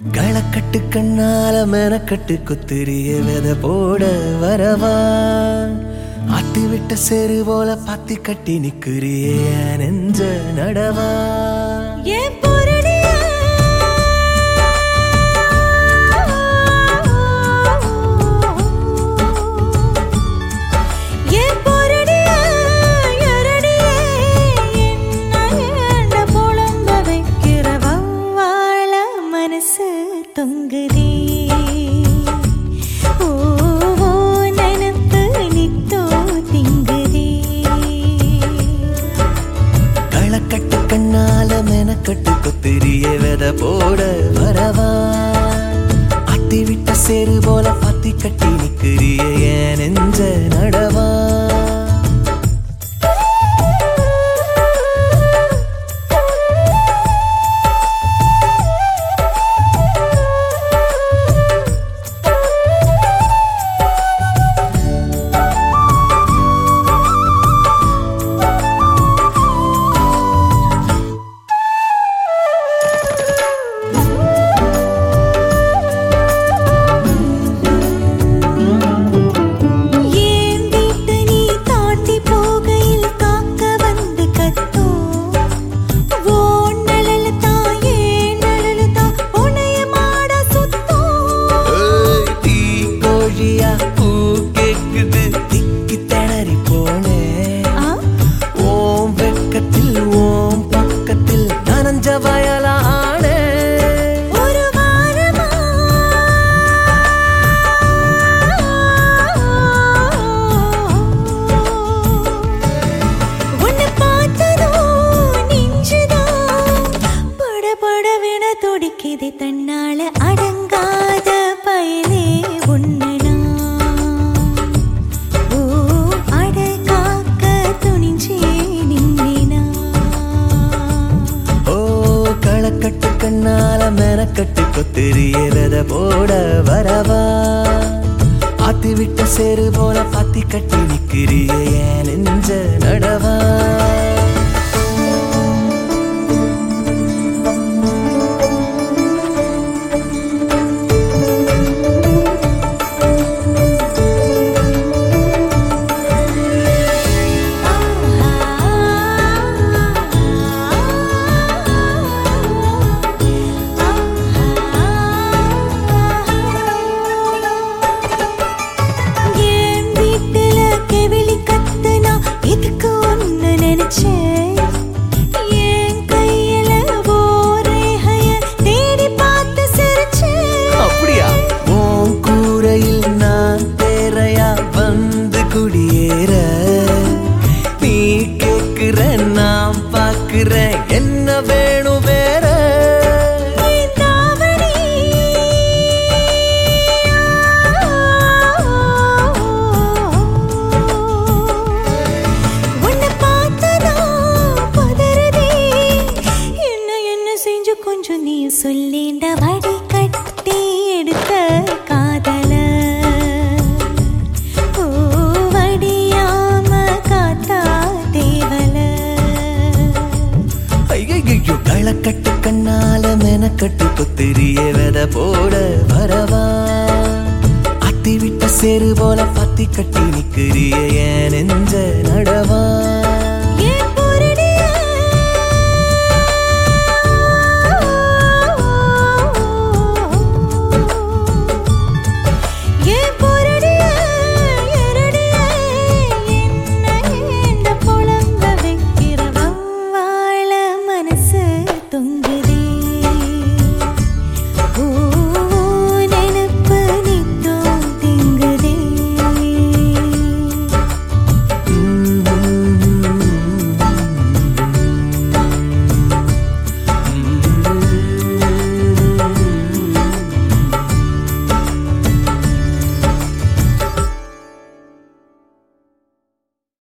களக்கட்டு கண்ணால மெனக்கட்டு குத்திரிய வித போட வரவா ஆத்தி விட்ட செரு போல பாத்தி கட்டி நிக்கிறிய நெஞ்ச நடவா தொங்குதே ஓ நனப்பு நித்தோ திங்குதே களக்கட்டு கண்ணால மெனக்கட்டு குத்திரிய வித போட வரவா அட்டி விட்ட செரு போல பாத்தி கட்டி நிக்கிறிய நெஞ்ச நடவா துடிக்குது தன்னால அடங்காத பயலே உன்னனா ஓ அடகாக்க துணிஞ்சே நின்னா ஓ களக்கட்டு கண்ணால மெனக்கட்டு கொத்திரிய வித போட வரவா ஆத்தி விட்ட செரு போல பாத்தி கட்டி நிக்கிறிய நெஞ்ச நடவா என்ன வேணும் வேற உன்னை பார்த்ததா பதறதே என்ன செஞ்சு கொஞ்சம் நீ சொல்லேண்ட வடி கட்டி எடுத்த காதல ஓ வடியாம காத்தா தேவல ஐயோ களக்கட்டு கண்ணால மெனக்கட்டு குத்திரிய வித போட வரவா அத்தி விட்ட செரு போல பாத்தி கட்டி நிக்கிறிய நெஞ்ச நடவா